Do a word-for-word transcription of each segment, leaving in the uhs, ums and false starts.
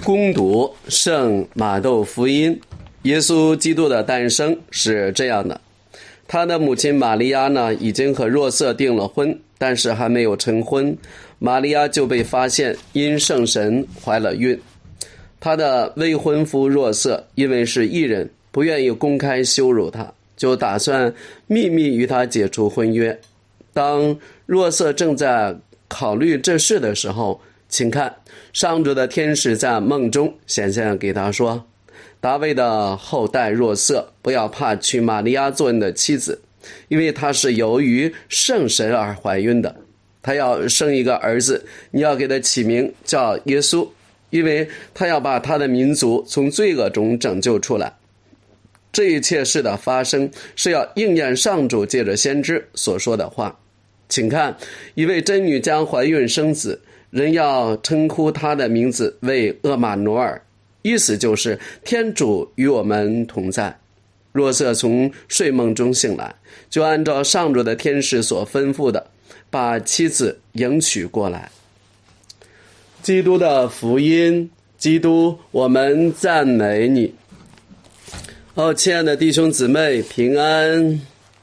攻读圣马窦福音。耶稣基督的诞生是这样的，他的母亲玛利亚呢，已经和若瑟订了婚，但是还没有成婚，玛利亚就被发现因圣神怀了孕。他的未婚夫若瑟因为是义人，不愿意公开羞辱他，就打算秘密与他解除婚约。当若瑟正在考虑这事的时候，请看，上主的天使在梦中显现给他说，大卫的后代若瑟，不要怕娶玛利亚做你的妻子，因为她是由于圣神而怀孕的，她要生一个儿子，你要给他起名叫耶稣，因为他要把他的民族从罪恶中拯救出来。这一切事的发生是要应验上主借着先知所说的话。请看，一位真女将怀孕生子，人要称呼他的名字为厄玛挪尔，意思就是天主与我们同在。若瑟从睡梦中醒来，就按照上主的天使所吩咐的，把妻子迎娶过来。基督的福音，基督，我们赞美你。哦，亲爱的弟兄姊妹，平安。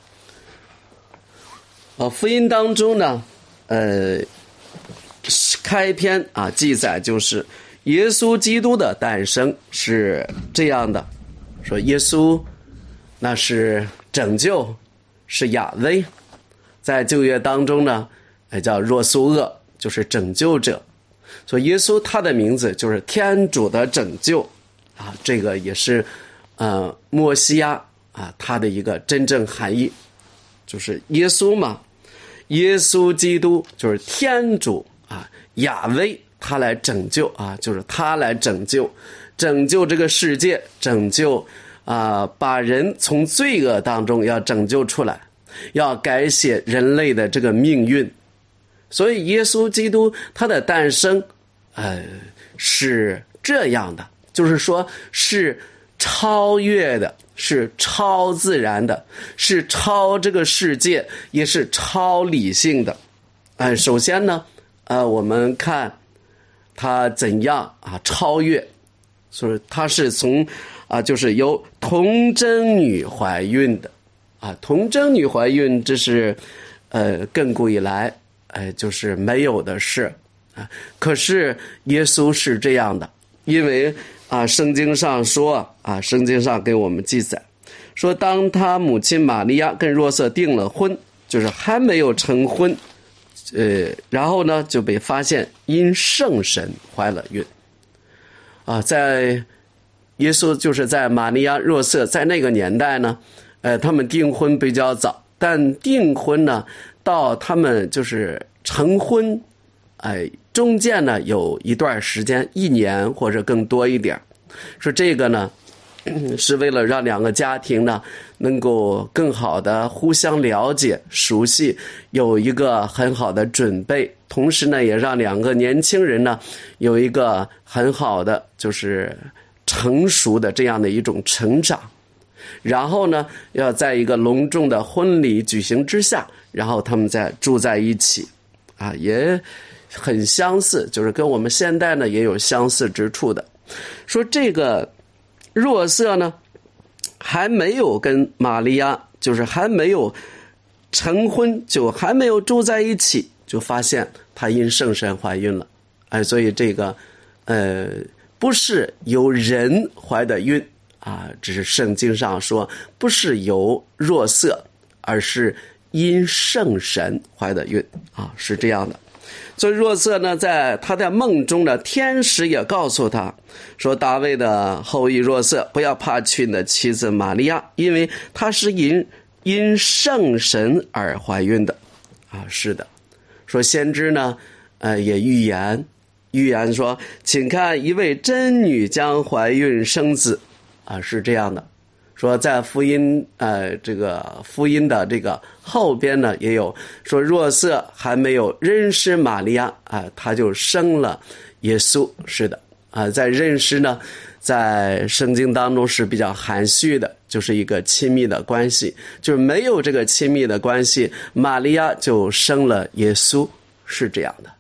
哦，福音当中呢，呃，开篇啊记载就是耶稣基督的诞生是这样的，说耶稣那是拯救，是亚威，在旧约当中呢，也叫若苏厄，就是拯救者。所以耶稣他的名字就是天主的拯救啊，这个也是呃默西亚啊他的一个真正含义，就是耶稣嘛，耶稣基督就是天主啊，亚威他来拯救啊，就是他来拯救，拯救这个世界，拯救啊，把人从罪恶当中要拯救出来，要改写人类的这个命运。所以耶稣基督他的诞生呃，是这样的，就是说是超越的，是超自然的，是超这个世界，也是超理性的。呃，首先呢，呃，我们看他怎样啊超越，所以他是从啊，就是由童贞女怀孕的啊，童贞女怀孕，这是呃亘古以来呃就是没有的事。啊，可是耶稣是这样的，因为啊，圣经上说啊，圣经上给我们记载说，当他母亲玛利亚跟若瑟订了婚，就是还没有成婚，呃，然后呢就被发现因圣神怀了孕。啊，在耶稣就是在玛利亚、若瑟在那个年代呢，呃，他们订婚比较早，但订婚呢，到他们就是成婚。哎，中间呢有一段时间，一年或者更多一点，说这个呢是为了让两个家庭呢能够更好的互相了解、熟悉，有一个很好的准备，同时呢也让两个年轻人呢有一个很好的就是成熟的这样的一种成长，然后呢要在一个隆重的婚礼举行之下，然后他们再住在一起啊，也很相似，就是跟我们现代呢也有相似之处的。说这个若瑟呢还没有跟玛利亚，就是还没有成婚，就还没有住在一起，就发现她因圣神怀孕了。哎，所以这个呃不是由人怀的孕啊，只是圣经上说不是由若瑟，而是因圣神怀的孕啊，是这样的。所以若瑟呢，在他在梦中呢，天使也告诉他说，大卫的后裔若瑟，不要怕娶你的妻子玛利亚，因为她是因因圣神而怀孕的啊。是的，说先知呢呃也预言预言说，请看，一位真女将怀孕生子啊，是这样的。说在福音呃这个福音的这个后边呢，也有说若瑟还没有认识玛利亚啊，他就生了耶稣。是的啊，在认识呢，在圣经当中是比较含蓄的，就是一个亲密的关系，就是没有这个亲密的关系，玛利亚就生了耶稣，是这样的。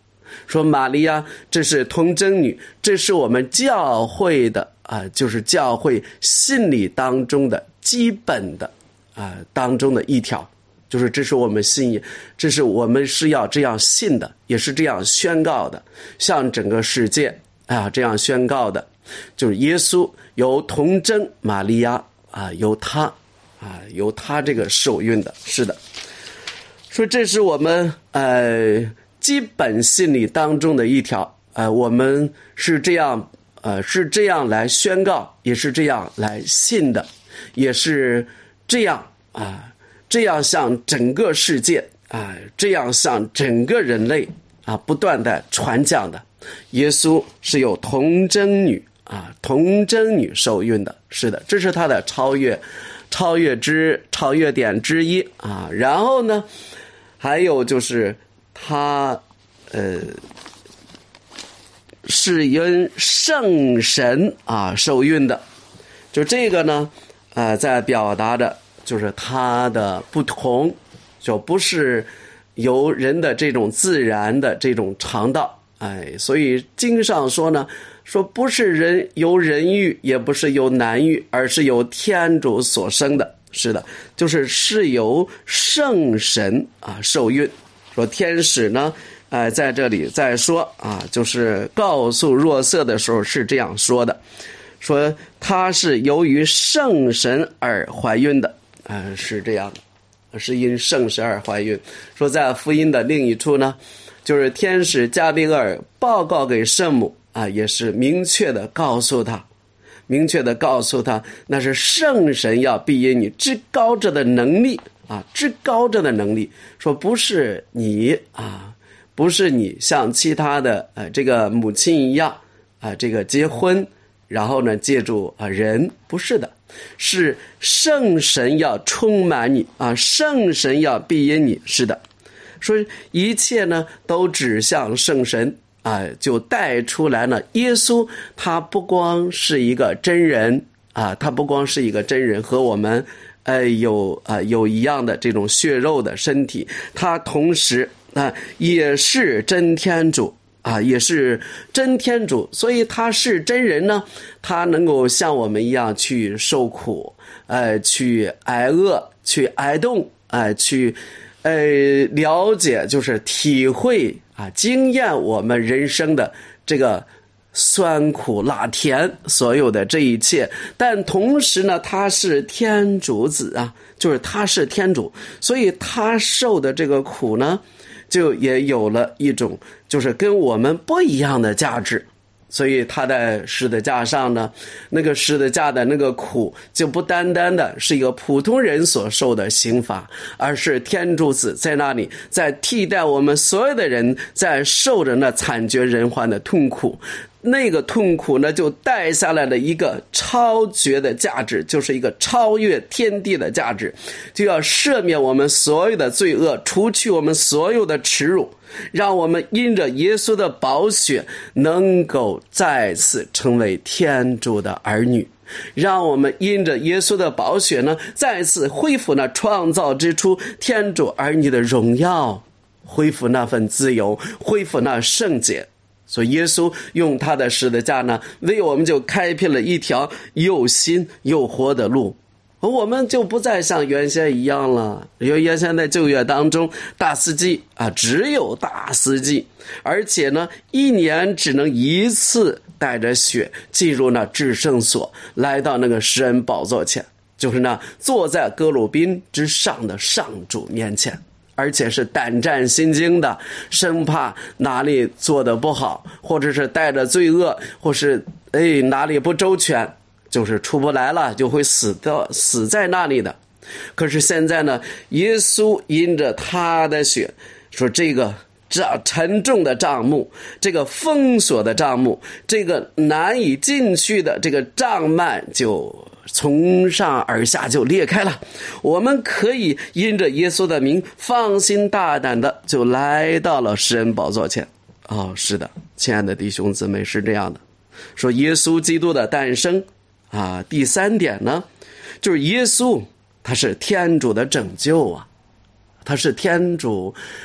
说玛利亚这是童贞女，这是我们教会的啊，就是教会信理当中的基本的啊当中的一条，就是这是我们信仰，这是我们是要这样信的，也是这样宣告的，向整个世界啊这样宣告的，就是耶稣由童贞玛利亚啊，由他啊由他这个受孕的，是的。说这是我们呃基本信理当中的一条，呃我们是这样呃是这样来宣告，也是这样来信的，也是这样啊这样向整个世界啊这样向整个人类啊不断的传讲的。耶稣是有童贞女啊童贞女受孕的，是的，这是他的超越超越之超越点之一啊。然后呢还有就是他呃是因圣神啊受孕的，就这个呢呃在表达的就是他的不同，就不是由人的这种自然的这种肠道，哎，所以经上说呢，说不是人由人育，也不是由男育，而是由天主所生的。是的，就是是由圣神啊受孕。说天使呢呃在这里在说啊，就是告诉若瑟的时候是这样说的，说他是由于圣神而怀孕的，呃是这样的，是因圣神而怀孕。说在福音的另一处呢，就是天使加俾尔报告给圣母啊，也是明确的告诉他明确的告诉他，那是圣神要庇荫你，至高者的能力啊，至高者的能力。说不是你啊，不是你像其他的呃这个母亲一样啊，这个结婚，然后呢借助啊人，不是的，是圣神要充满你啊，圣神要庇荫你，是的。说一切呢都指向圣神。啊，就带出来了耶稣他不光是一个真人啊，他不光是一个真人，和我们呃有啊有一样的这种血肉的身体，他同时啊也是真天主啊，也是真天主，所以他是真人呢，他能够像我们一样去受苦，呃去挨饿，去挨冻，呃去呃了解，就是体会啊，经验我们人生的这个酸苦辣甜，所有的这一切。但同时呢，他是天主子啊，就是他是天主，所以他受的这个苦呢，就也有了一种就是跟我们不一样的价值。所以他在十字架上呢，那个十字架的那个苦就不单单的是一个普通人所受的刑罚，而是天主子在那里在替代我们所有的人，在受着那惨绝人寰的痛苦。那个痛苦呢就带下来了一个超绝的价值，就是一个超越天地的价值，就要赦免我们所有的罪恶，除去我们所有的耻辱，让我们因着耶稣的宝血能够再次成为天主的儿女，让我们因着耶稣的宝血呢再次恢复那创造之初天主儿女的荣耀，恢复那份自由，恢复那圣洁。所以耶稣用他的十字架呢，为我们就开辟了一条又新又活的路，我们就不再像原先一样了。因为原先在旧约当中，大司祭啊，只有大司祭，而且呢，一年只能一次带着血进入那至圣所，来到那个施恩宝座前，就是那坐在革鲁宾之上的上主面前。而且是胆战心惊的，生怕哪里做得不好，或者是带着罪恶，或是哎哪里不周全，就是出不来了，就会死到死在那里的。可是现在呢，耶稣因着他的血，说这个这沉重的帐幕，这个封锁的帐幕，这个难以进去的这个帐幔就从上而下就裂开了，我们可以因着耶稣的名放心大胆的就来到了施恩宝座前。哦，是的，亲爱的弟兄姊妹，是这样的。说耶稣基督的诞生啊，第三点呢，就是耶稣他是天主的拯救啊，他是天主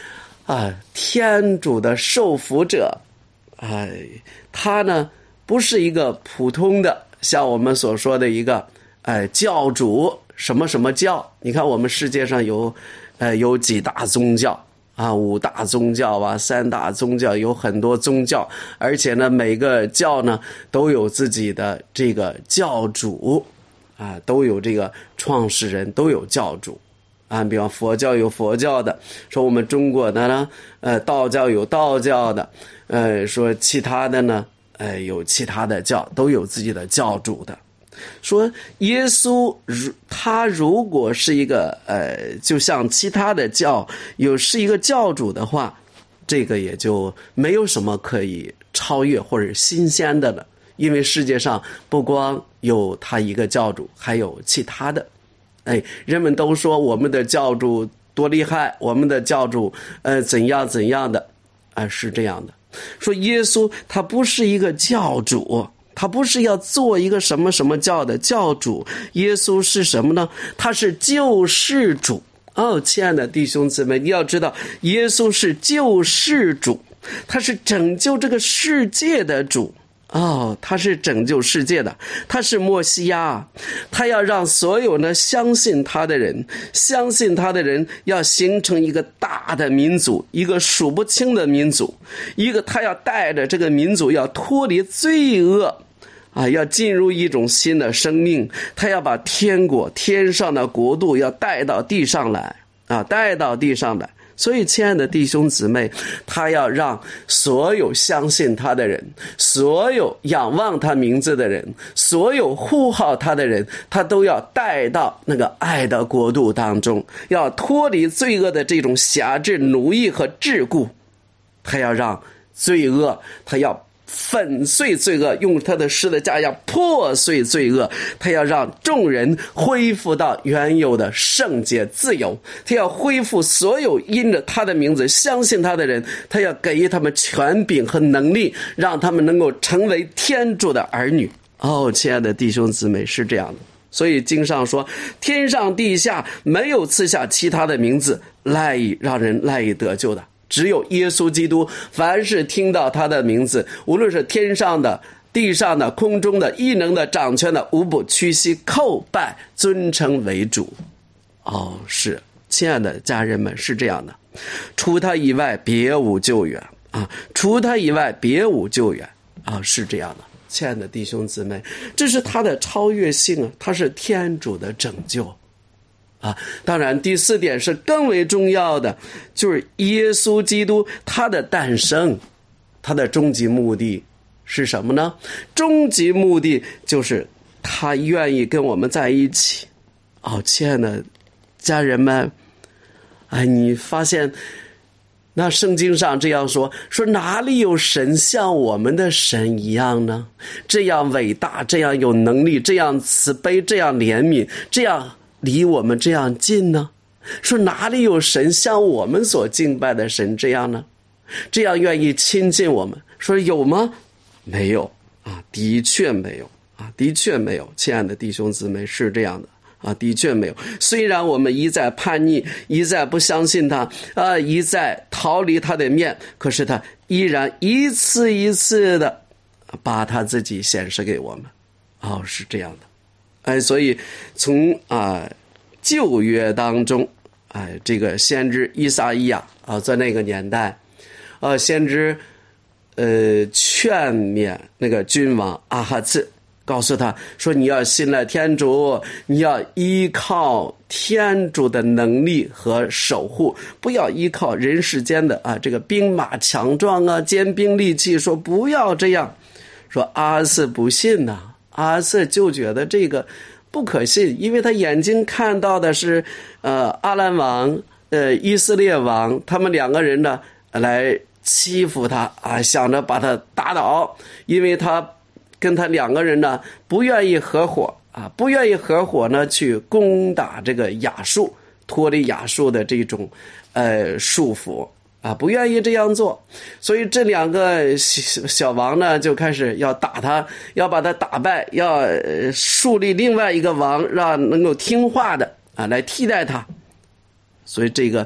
啊，天主的受福者，哎，他呢不是一个普通的，像我们所说的一个，哎，教主什么什么教。你看我们世界上有，呃，有几大宗教啊，五大宗教啊，三大宗教，有很多宗教，而且呢，每个教呢都有自己的这个教主，啊，都有这个创始人，都有教主。啊，比方佛教有佛教的，说我们中国的呢，呃，道教有道教的，呃，说其他的呢，呃，有其他的教，都有自己的教主的。说耶稣如他如果是一个呃，就像其他的教有是一个教主的话，这个也就没有什么可以超越或者新鲜的了，因为世界上不光有他一个教主，还有其他的。哎，人们都说我们的教主多厉害，我们的教主呃怎样怎样的，啊、呃、是这样的。说耶稣他不是一个教主，他不是要做一个什么什么教的教主，耶稣是什么呢？他是救世主。哦，亲爱的弟兄姊妹，你要知道耶稣是救世主，他是拯救这个世界的主。哦，他是拯救世界的，他是默西亚，他要让所有呢相信他的人，相信他的人要形成一个大的民族，一个数不清的民族，一个他要带着这个民族要脱离罪恶啊，要进入一种新的生命，他要把天国天上的国度要带到地上来啊，带到地上来。所以亲爱的弟兄姊妹，他要让所有相信他的人，所有仰望他名字的人，所有呼号他的人，他都要带到那个爱的国度当中，要脱离罪恶的这种辖制、奴役和桎梏。他要让罪恶，他要粉碎罪恶，用他的十字架要破碎罪恶，他要让众人恢复到原有的圣洁自由，他要恢复所有因着他的名字相信他的人，他要给予他们权柄和能力，让他们能够成为天主的儿女。哦，亲爱的弟兄姊妹，是这样的。所以经上说，天上地下没有赐下其他的名字赖以让人赖以得救的，只有耶稣基督，凡是听到他的名字，无论是天上的、地上的、空中的、异能的、掌权的，无不屈膝叩拜，尊称为主。哦，是，亲爱的家人们，是这样的，除他以外别无救援啊！除他以外别无救援啊！是这样的，亲爱的弟兄姊妹，这是他的超越性啊，他是天主的拯救。啊，当然第四点是更为重要的，就是耶稣基督他的诞生，他的终极目的是什么呢？终极目的就是他愿意跟我们在一起。哦，亲爱的家人们，哎，你发现那圣经上这样说，说哪里有神像我们的神一样呢？这样伟大，这样有能力，这样慈悲，这样怜悯，这样离我们这样近呢？说哪里有神像我们所敬拜的神这样呢？这样愿意亲近我们？说有吗？没有啊，的确没有啊，的确没有。亲爱的弟兄姊妹，是这样的啊，的确没有。虽然我们一再叛逆，一再不相信他啊，一再逃离他的面，可是他依然一次一次的把他自己显示给我们。哦，是这样的。哎，所以从啊、呃、旧约当中，哎、呃，这个先知以撒意亚啊，在那个年代，呃，先知呃劝勉那个君王阿哈次，告诉他说：“你要信赖天主，你要依靠天主的能力和守护，不要依靠人世间的啊这个兵马强壮啊，坚兵利器。说不要这样。说阿哈次不信呐、啊。”阿哈次就觉得这个不可信，因为他眼睛看到的是呃阿兰王呃以色列王他们两个人呢来欺负他啊，想着把他打倒，因为他跟他两个人呢不愿意合伙啊，不愿意合伙呢去攻打这个亚述，脱离亚述的这种呃束缚啊，不愿意这样做，所以这两个小小王呢就开始要打他，要把他打败，要、呃、树立另外一个王，让能够听话的啊来替代他。所以这个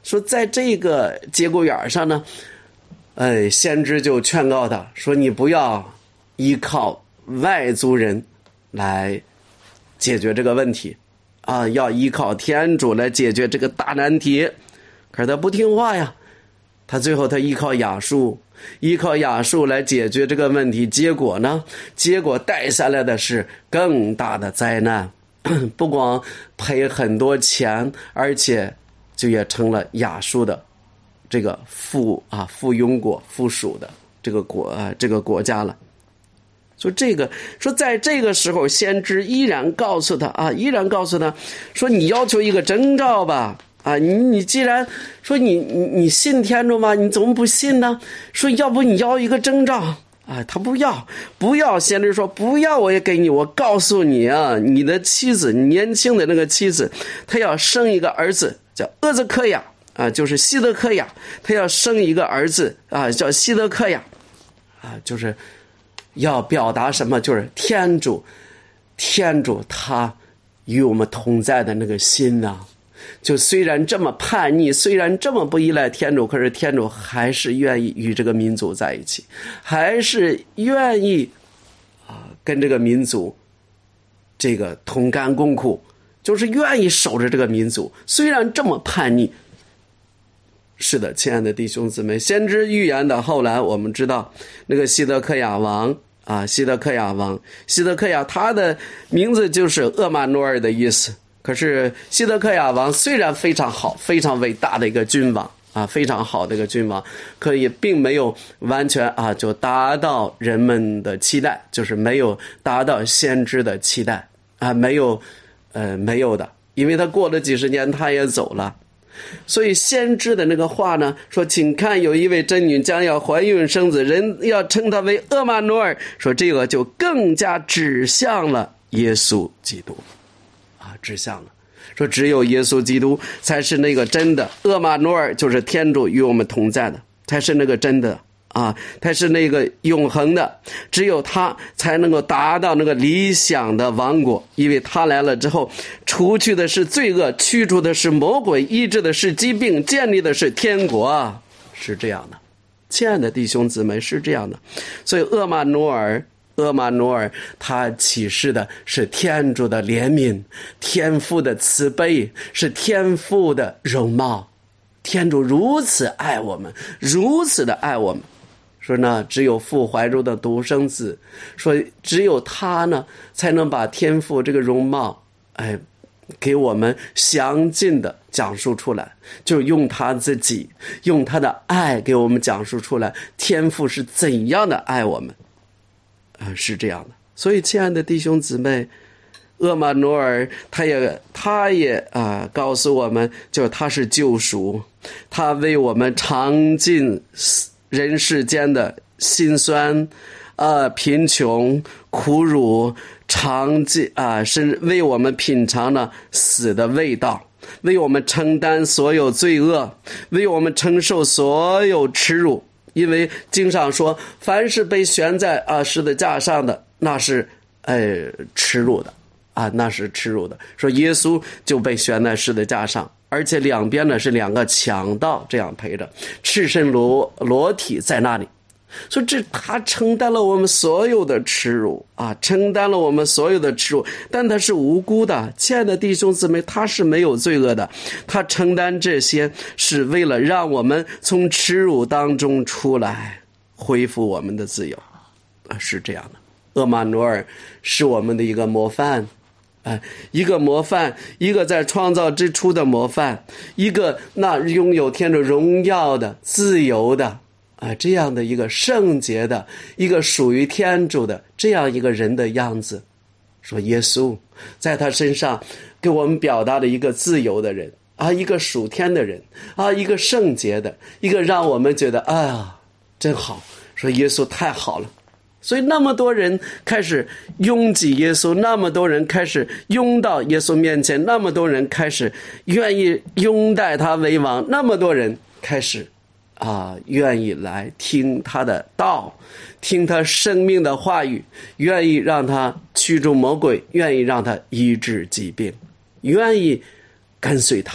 说在这个节骨眼上呢，呃，先知就劝告他说：“你不要依靠外族人来解决这个问题，啊，要依靠天主来解决这个大难题。”可是他不听话呀，他最后他依靠亚述，依靠亚述来解决这个问题，结果呢，结果带下来的是更大的灾难，不光赔很多钱，而且就也成了亚述的这个附啊附庸国附属的这个国啊这个国家了。说这个说在这个时候，先知依然告诉他啊，依然告诉他说：“你要求一个征兆吧。”啊，你你既然说你你你信天主吗？你怎么不信呢？说要不你要一个征兆啊？他不要，不要。先知说不要，我也给你。我告诉你啊，你的妻子，年轻的那个妻子，她要生一个儿子，叫厄泽克雅啊，就是西德克雅，她要生一个儿子啊，叫西德克雅啊，就是要表达什么？就是天主，天主他与我们同在的那个心呐、啊。就虽然这么叛逆，虽然这么不依赖天主，可是天主还是愿意与这个民族在一起，还是愿意啊跟这个民族这个同甘共苦，就是愿意守着这个民族，虽然这么叛逆。是的，亲爱的弟兄姊妹，先知预言的后来我们知道那个西德克雅王啊，西德克雅王，西德克雅他的名字就是厄玛努尔的意思。可是西德克雅王虽然非常好，非常伟大的一个君王啊，非常好的一个君王，可也并没有完全啊就达到人们的期待，就是没有达到先知的期待啊，没有呃没有的，因为他过了几十年他也走了。所以先知的那个话呢，说请看有一位真女将要怀孕生子，人要称他为厄玛努尔，说这个就更加指向了耶稣基督啊，指向了，说只有耶稣基督才是那个真的，厄玛努尔就是天主与我们同在的，才是那个真的啊，他是那个永恒的，只有他才能够达到那个理想的王国，因为他来了之后，除去的是罪恶，驱除的是魔鬼，医治的是疾病，建立的是天国，是这样的，亲爱的弟兄姊妹，是这样的。所以厄玛努尔厄玛努尔他启示的是天主的怜悯，天父的慈悲，是天父的容貌，天主如此爱我们，如此的爱我们，说呢，只有父怀中的独生子，说只有他呢，才能把天父这个容貌，哎，给我们详尽的讲述出来，就用他自己，用他的爱给我们讲述出来，天父是怎样的爱我们，呃，是这样的。所以，亲爱的弟兄姊妹，厄玛努尔他也他也啊、呃、告诉我们，就他是救赎，他为我们尝尽人世间的辛酸，呃，贫穷、苦辱，尝尽啊，是为我们品尝了死的味道，为我们承担所有罪恶，为我们承受所有耻辱。因为经上说，凡是被悬在啊十字架上的，那是呃耻辱的啊，那是耻辱的。说耶稣就被悬在十字架上。而且两边呢是两个强盗这样陪着，赤身裸裸体在那里，所以这他承担了我们所有的耻辱啊，承担了我们所有的耻辱，但他是无辜的，亲爱的弟兄姊妹，他是没有罪恶的，他承担这些是为了让我们从耻辱当中出来，恢复我们的自由啊，是这样的。厄玛努尔是我们的一个模范。哎，一个模范，一个在创造之初的模范，一个那拥有天主荣耀的、自由的啊，这样的一个圣洁的、一个属于天主的这样一个人的样子。说耶稣在他身上给我们表达了一个自由的人啊，一个属天的人啊，一个圣洁的，一个让我们觉得哎呀真好。说耶稣太好了。所以那么多人开始拥挤耶稣，那么多人开始拥到耶稣面前，那么多人开始愿意拥戴他为王，那么多人开始啊，愿意来听他的道，听他生命的话语，愿意让他驱逐魔鬼，愿意让他医治疾病，愿意跟随他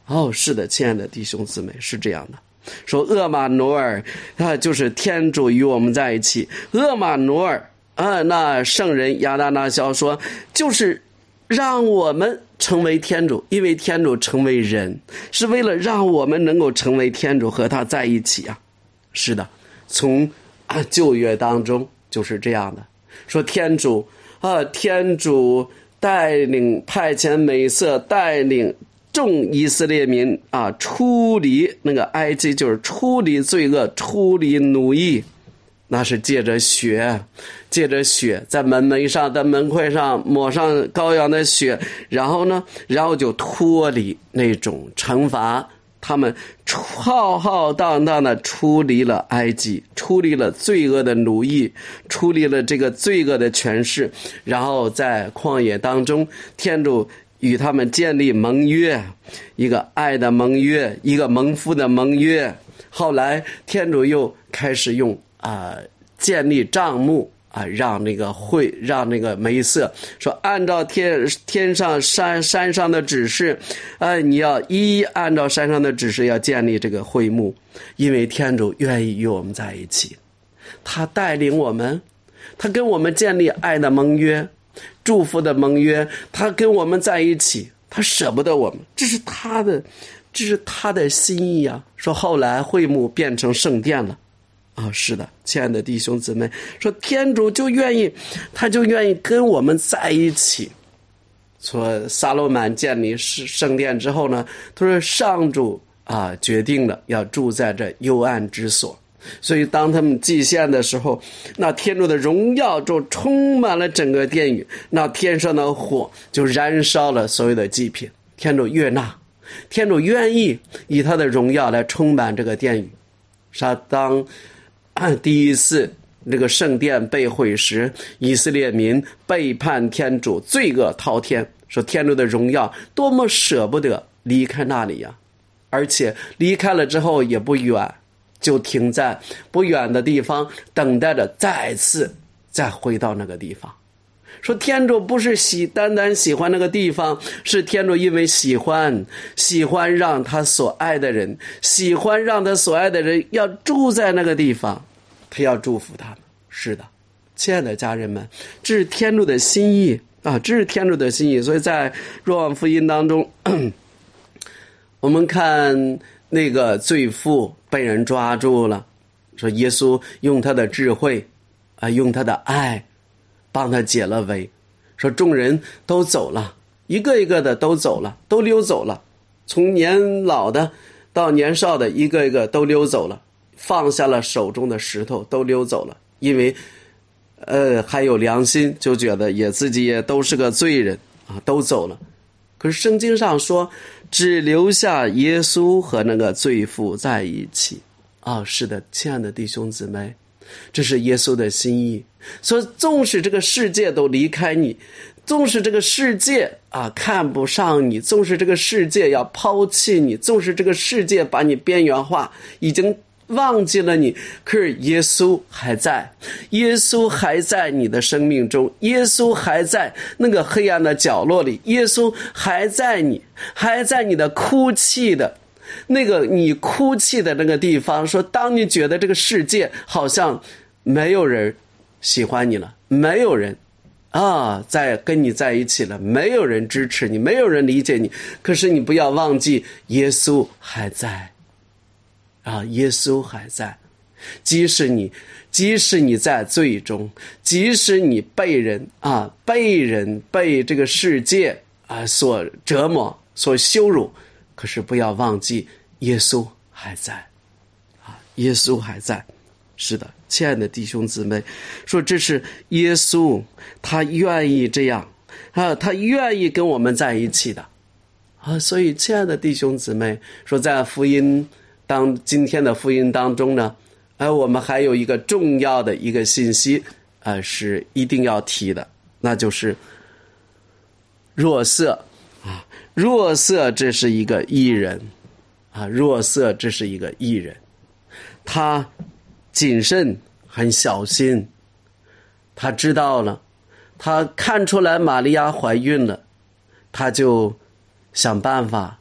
哦，是的，亲爱的弟兄姊妹，是这样的。说厄玛努尔啊，就是天主与我们在一起。厄玛努尔啊，那圣人亚当那肖说，就是让我们成为天主，因为天主成为人，是为了让我们能够成为天主，和他在一起啊。是的，从啊旧约当中就是这样的。说天主啊，天主带领派遣美色带领众以色列民啊，出离那个埃及，就是出离罪恶，出离奴役，那是借着血，借着血在门楣上，在门框上抹上羔羊的血，然后呢，然后就脱离那种惩罚，他们浩浩荡荡的出离了埃及，出离了罪恶的奴役，出离了这个罪恶的权势，然后在旷野当中，天主与他们建立盟约，一个爱的盟约，一个蒙福的盟约。后来天主又开始用啊、呃、建立帐幕啊，让那个会让那个梅瑟说，按照天天上山山上的指示，呃，你要一一按照山上的指示要建立这个会幕，因为天主愿意与我们在一起，他带领我们，他跟我们建立爱的盟约。祝福的盟约，他跟我们在一起，他舍不得我们，这是他的，这是他的心意啊。说后来会幕变成圣殿了，啊、哦，是的，亲爱的弟兄姊妹，说天主就愿意，他就愿意跟我们在一起。说撒罗满建立圣殿之后呢，他说上主啊决定了要住在这幽暗之所。所以当他们祭献的时候，那天主的荣耀就充满了整个殿宇，那天上的火就燃烧了所有的祭品，天主悦纳，天主愿意以他的荣耀来充满这个殿宇。是当第一次这个圣殿被毁时，以色列民背叛天主，罪恶滔天，说天主的荣耀多么舍不得离开那里呀、啊！而且离开了之后也不远，就停在不远的地方，等待着再次再回到那个地方。说天主不是喜单单喜欢那个地方，是天主因为喜欢喜欢让他所爱的人，喜欢让他所爱的人要住在那个地方，他要祝福他们。是的，亲爱的家人们，这是天主的心意啊，这是天主的心意。所以在若望福音当中，我们看那个罪妇被人抓住了，说耶稣用他的智慧啊，用他的爱帮他解了围，说众人都走了，一个一个的都走了，都溜走了，从年老的到年少的一个一个都溜走了，放下了手中的石头都溜走了，因为呃还有良心，就觉得也自己也都是个罪人啊，都走了。可是圣经上说只留下耶稣和那个罪妇在一起啊。是的，亲爱的弟兄姊妹，这是耶稣的心意。所以纵使这个世界都离开你，纵使这个世界啊看不上你，纵使这个世界要抛弃你，纵使这个世界把你边缘化，已经忘记了你，可是耶稣还在，耶稣还在你的生命中，耶稣还在那个黑暗的角落里，耶稣还在你，还在你的哭泣的那个你哭泣的那个地方。说当你觉得这个世界好像没有人喜欢你了，没有人啊在跟你在一起了，没有人支持你，没有人理解你，可是你不要忘记耶稣还在啊，耶稣还在。即使你即使你在罪中，即使你被人啊被人被这个世界啊所折磨所羞辱，可是不要忘记耶稣还在啊，耶稣还在。是的，亲爱的弟兄姊妹，说这是耶稣他愿意这样啊，他愿意跟我们在一起的啊。所以亲爱的弟兄姊妹，说在福音当今天的福音当中呢，呃，我们还有一个重要的一个信息，呃，是一定要提的，那就是若瑟啊，若瑟这是一个义人啊，若瑟这是一个义人，他谨慎很小心，他知道了，他看出来玛利亚怀孕了，他就想办法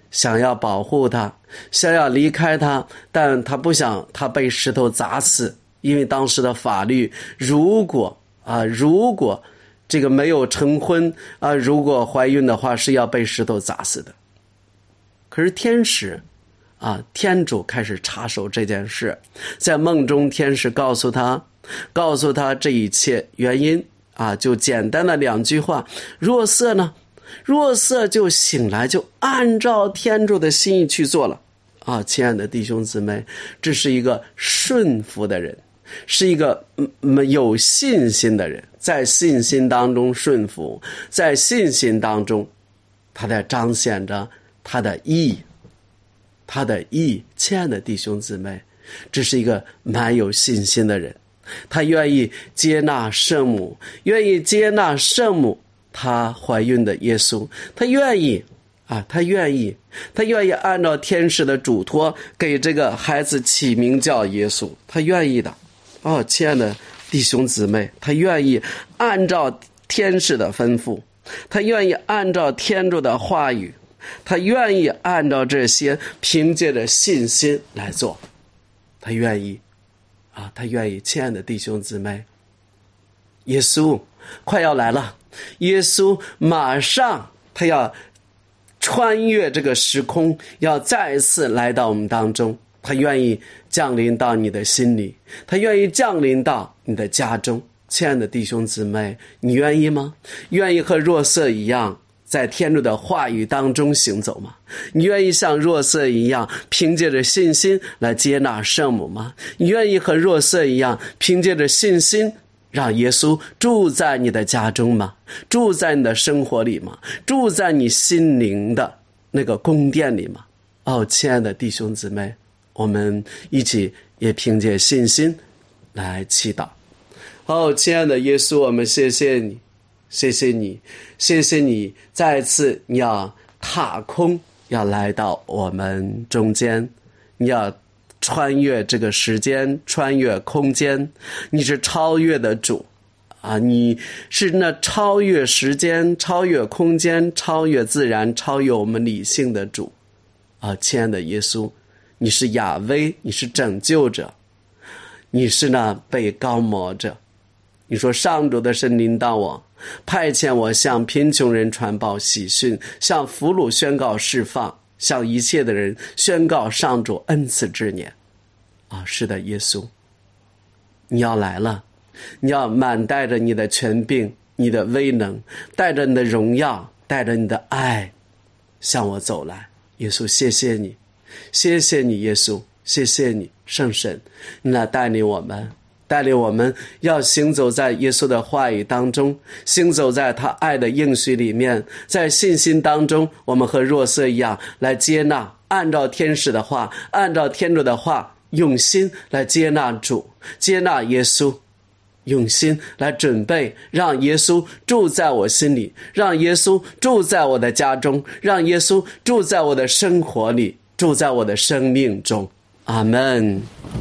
想要保护他，想要离开他，但他不想他被石头砸死，因为当时的法律，如果啊，如果这个没有成婚啊，如果怀孕的话是要被石头砸死的。可是天使啊，天主开始插手这件事，在梦中天使告诉他，告诉他这一切原因啊，就简单的两句话。若瑟呢，若瑟就醒来，就按照天主的心意去做了啊。亲爱的弟兄姊妹，这是一个顺服的人，是一个有信心的人，在信心当中顺服，在信心当中他在彰显着他的义，他的义。亲爱的弟兄姊妹，这是一个蛮有信心的人，他愿意接纳圣母，愿意接纳圣母她怀孕的耶稣，他愿意啊，他愿意他愿意按照天使的嘱托给这个孩子起名叫耶稣，他愿意的哦。亲爱的弟兄姊妹，他愿意按照天使的吩咐，他愿意按照天主的话语，他愿意按照这些凭借着信心来做，他愿意啊，他愿意。亲爱的弟兄姊妹，耶稣快要来了，耶稣马上他要穿越这个时空，要再一次来到我们当中，他愿意降临到你的心里，他愿意降临到你的家中。亲爱的弟兄姊妹，你愿意吗？愿意和若瑟一样在天主的话语当中行走吗？你愿意像若瑟一样凭借着信心来接纳圣母吗？你愿意和若瑟一样凭借着信心让耶稣住在你的家中吗？住在你的生活里吗？住在你心灵的那个宫殿里吗？哦，亲爱的弟兄姊妹，我们一起也凭借信心来祈祷。哦，亲爱的耶稣，我们谢谢你，谢谢你，谢谢你再次你要踏空，要来到我们中间，你要穿越这个时间，穿越空间，你是超越的主啊！你是那超越时间，超越空间，超越自然，超越我们理性的主啊！亲爱的耶稣，你是亚威，你是拯救者，你是那被高摩者。你说上主的神临到我，派遣我向贫穷人传报喜讯，向俘虏宣告释放，向一切的人宣告上主恩赐之年啊！是的，耶稣，你要来了，你要满带着你的权柄，你的威能，带着你的荣耀，带着你的爱向我走来。耶稣，谢谢你，谢谢你，耶稣，谢谢你，圣神，你来带领我们，带领我们要行走在耶稣的话语当中，行走在他爱的应许里面，在信心当中，我们和若瑟一样来接纳，按照天使的话，按照天主的话，用心来接纳主，接纳耶稣，用心来准备，让耶稣住在我心里，让耶稣住在我的家中，让耶稣住在我的生活里，住在我的生命中。阿们。